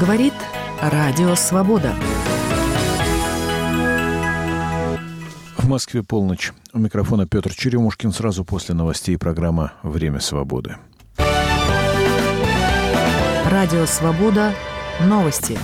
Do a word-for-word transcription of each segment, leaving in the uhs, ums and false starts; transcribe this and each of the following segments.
Говорит Радио Свобода. В Москве полночь. У микрофона Петр Черемушкин. Сразу после новостей программа «Время свободы». Радио Свобода. Новости.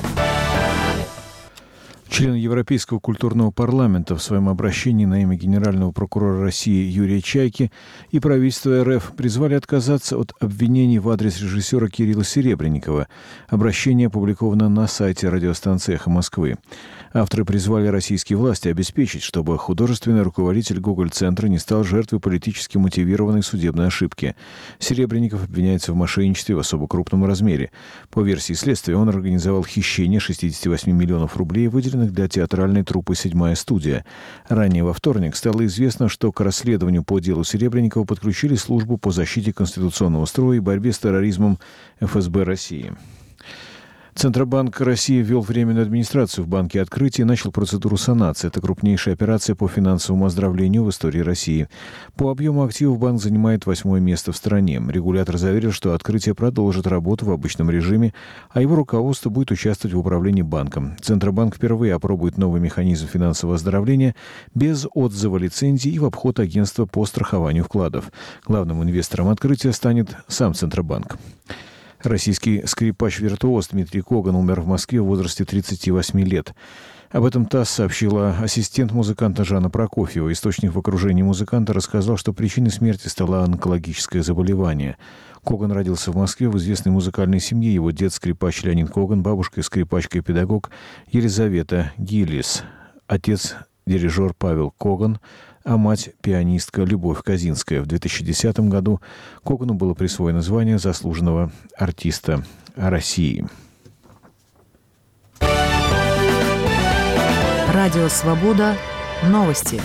Член Европейского культурного парламента в своем обращении на имя генерального прокурора России Юрия Чайки и правительства РФ призвали отказаться от обвинений в адрес режиссера Кирилла Серебренникова. Обращение опубликовано на сайте радиостанции «Эхо Москвы». Авторы призвали российские власти обеспечить, чтобы художественный руководитель Гоголь-центра не стал жертвой политически мотивированной судебной ошибки. Серебренников обвиняется в мошенничестве в особо крупном размере. По версии следствия, он организовал хищение шестьдесят восемь миллионов рублей, выделенных для театральной труппы «Седьмая студия». Ранее во вторник стало известно, что к расследованию по делу Серебренникова подключили службу по защите конституционного строя и борьбе с терроризмом эф эс бэ России. Центробанк России ввел временную администрацию в Банке Открытия и начал процедуру санации. Это крупнейшая операция по финансовому оздоровлению в истории России. По объему активов банк занимает восьмое место в стране. Регулятор заверил, что Открытие продолжит работу в обычном режиме, а его руководство будет участвовать в управлении банком. Центробанк впервые опробует новый механизм финансового оздоровления без отзыва лицензии и в обход агентства по страхованию вкладов. Главным инвестором Открытия станет сам Центробанк. Российский скрипач-виртуоз Дмитрий Коган умер в Москве в возрасте тридцати восьми лет. Об этом ТАСС сообщила ассистент музыканта Жанна Прокофьева. Источник в окружении музыканта рассказал, что причиной смерти стало онкологическое заболевание. Коган родился в Москве в известной музыкальной семье. Его дед — скрипач Леонид Коган, бабушка — скрипачка и педагог Елизавета Гиллис, отец — дирижер Павел Коган, а мать — пианистка Любовь Казинская. В две тысячи десятом году Когану было присвоено звание заслуженного артиста России. Радио Свобода. Новости.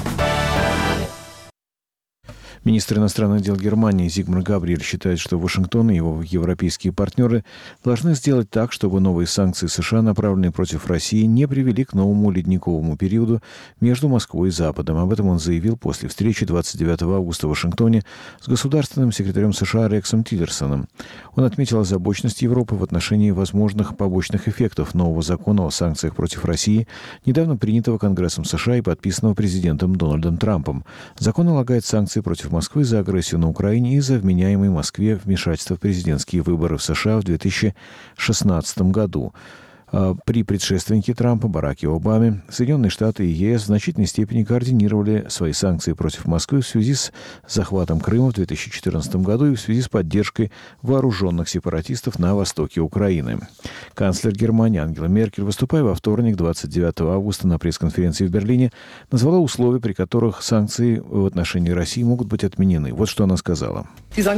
Министр иностранных дел Германии Зигмар Габриэль считает, что Вашингтон и его европейские партнеры должны сделать так, чтобы новые санкции США, направленные против России, не привели к новому ледниковому периоду между Москвой и Западом. Об этом он заявил после встречи двадцать девятого августа в Вашингтоне с государственным секретарем США Рексом Тиллерсоном. Он отметил озабоченность Европы в отношении возможных побочных эффектов нового закона о санкциях против России, недавно принятого Конгрессом США и подписанного президентом Дональдом Трампом. Закон налагает санкции против Москвы за агрессию на Украине и за вменяемое Москве вмешательство в президентские выборы в США в две тысячи шестнадцатом году. При предшественнике Трампа, Бараке Обаме, Соединенные Штаты и ЕС в значительной степени координировали свои санкции против Москвы в связи с захватом Крыма в две тысячи четырнадцатом году и в связи с поддержкой вооруженных сепаратистов на востоке Украины. Канцлер Германии Ангела Меркель, выступая во вторник, двадцать девятого августа, на пресс-конференции в Берлине, назвала условия, при которых санкции в отношении России могут быть отменены. Вот что она сказала.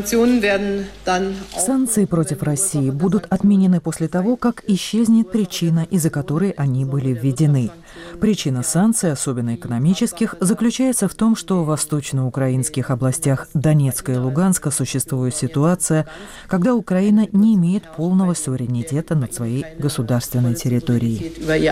Санкции против России будут отменены после того, как исчезнет причина, из-за которой они были введены. Причина санкций, особенно экономических, заключается в том, что в восточноукраинских областях Донецка и Луганска существует ситуация, когда Украина не имеет полного суверенитета над своей государственной территорией.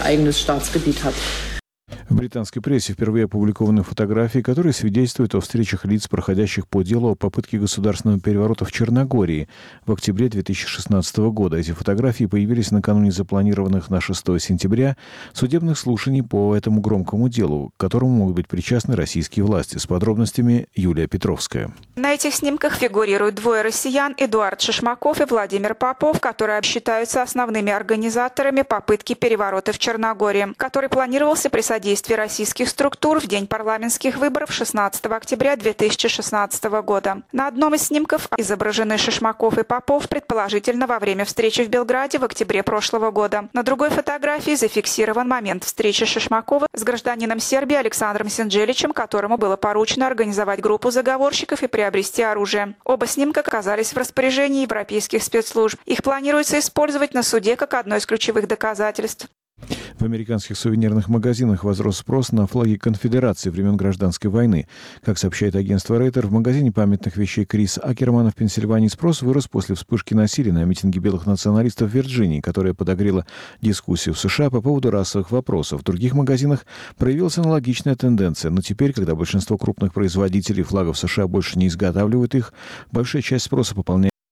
В британской прессе впервые опубликованы фотографии, которые свидетельствуют о встречах лиц, проходящих по делу о попытке государственного переворота в Черногории в октябре две тысячи шестнадцатого года. Эти фотографии появились накануне запланированных на шестое сентября судебных слушаний по этому громкому делу, к которому могут быть причастны российские власти. С подробностями Юлия Петровская. На этих снимках фигурируют двое россиян – Эдуард Шишмаков и Владимир Попов, которые считаются основными организаторами попытки переворота в Черногории, который планировался при содействии российских структур в день парламентских выборов шестнадцатого октября две тысячи шестнадцатого года. На одном из снимков изображены Шишмаков и Попов, предположительно во время встречи в Белграде в октябре прошлого года. На другой фотографии зафиксирован момент встречи Шишмакова с гражданином Сербии Александром Синджеличем, которому было поручено организовать группу заговорщиков и приобрести оружие. Оба снимка оказались в распоряжении европейских спецслужб. Их планируется использовать на суде как одно из ключевых доказательств. В американских сувенирных магазинах возрос спрос на флаги конфедерации времен гражданской войны. Как сообщает агентство Рейтер, в магазине памятных вещей Крис Акермана в Пенсильвании спрос вырос после вспышки насилия на митинге белых националистов в Вирджинии, которая подогрела дискуссию в США по поводу расовых вопросов. В других магазинах проявилась аналогичная тенденция, но теперь, когда большинство крупных производителей флагов США больше не изготавливают их, большая часть спроса пополняет